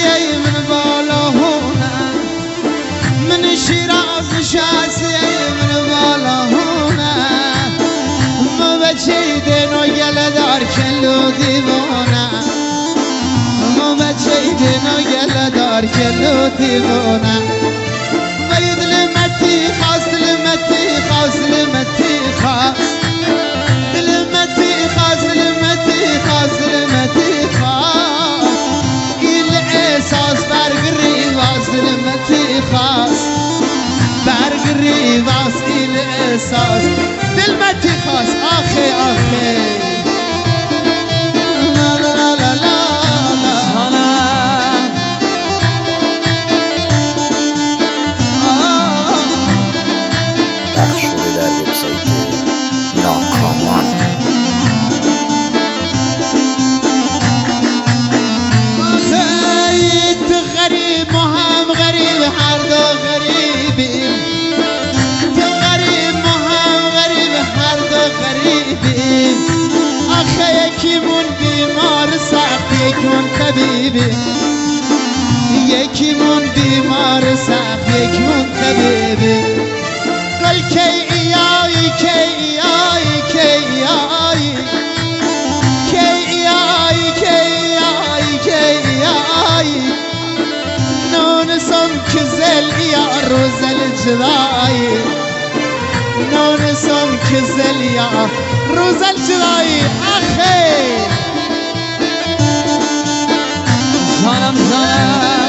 شاسي من بالاهونا من شيراز شاسي من بالاهونا ما بچيدن ويلا دار كلو ديوانا ما بچيدن ويلا دار كلو ديوانا ويد لمتي خاص لمتي خاص لمتي خاص لمتي خاص لمتي خاص لمتي خاص الإحساس برقري واس لمتي خاص برقري واس الإحساس لمتي خاص آخي آخي لا لا لا لا لا لا پخش شده در وبسایت ناکامان. خیت غریب و هم غریب هر دو غریبیم تو غریب و هم غریب هر دو غریبیم آخه یکیمون بیمار سخت یکیمون طبیبیم یکیمون بیمار سخت یکیمون طبیبیم قل کی ایایی کی ایایی کی ایایی کی ایایی کی ایایی کی ایایی نونسم کزل یا روزل جدایی نونسم کزل یا روزل جدایی آخه جانم جانم